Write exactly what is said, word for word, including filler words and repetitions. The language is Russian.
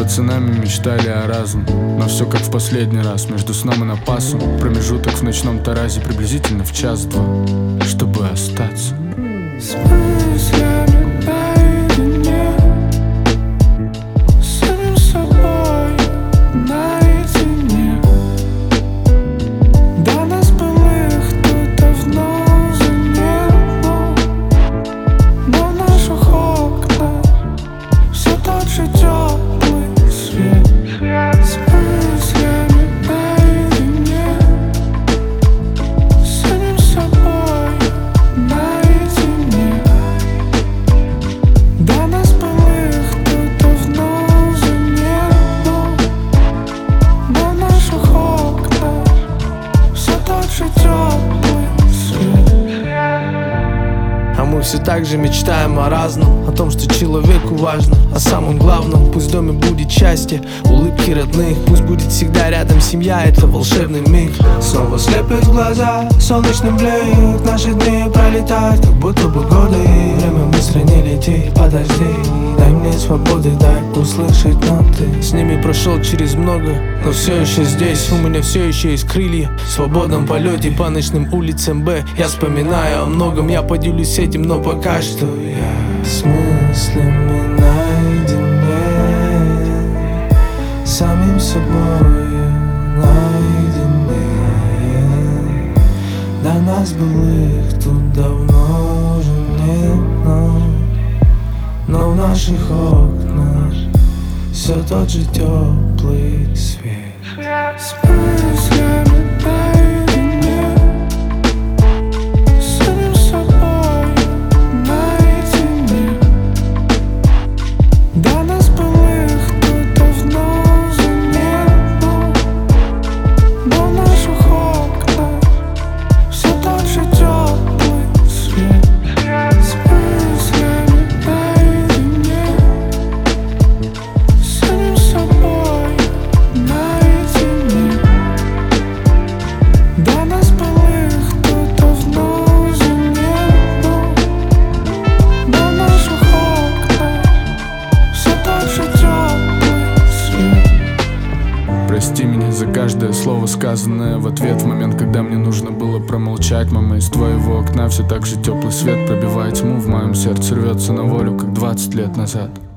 пацанами мечтали о разном, но все как в последний раз. Между сном и напасом промежуток в ночном таразе приблизительно в час-два, чтобы остаться с мыслями наедине, с самим собой наедине. До нас былых тут давно уже нет, но, но в наших окнах все тот же теплый свет. С мыслями наедине, с самим собой наедине. До нас былых тут давно уже нет, но, но в наших окнах все тот же теплый свет. А мы все так же мечтаем о разном, о том, что человеку важно, о самом главном. Пусть в доме будет счастье, улыбки родных, пусть будет всегда рядом семья, это волшебный миг. Снова слепят глаза, солнечный блик, наши дни пролетают, как будто бы годы. Время быстро не летит, подожди, дай мне свободы, дай услышать ноты. С ними прошел через много, но все еще здесь. У меня все еще есть крылья, в свободном полете по ночным улицам Б. Я вспоминаю о многом, я поделюсь этим, но пока что я с мыслями наедине, с самим собой наедине. До нас былых тут давно уже нет, но, но в наших окнах все тот же теплый свет. С мыслями наедине, с самим собой наедине. До нас былых тут давно уже нет, но, но в наших окнах все тот же теплый свет. С мыслями наедине, с самим собой наедине. До нас былых тут давно уже нет, но, но в наших окнах все тот же теплый свет. Прости меня за каждое слово, сказанное в ответ, в момент, когда мне нужно было промолчать. Мама, из твоего окна все так же теплый свет пробивает тьму в моем сердце, рвется на волю, как двадцать лет назад.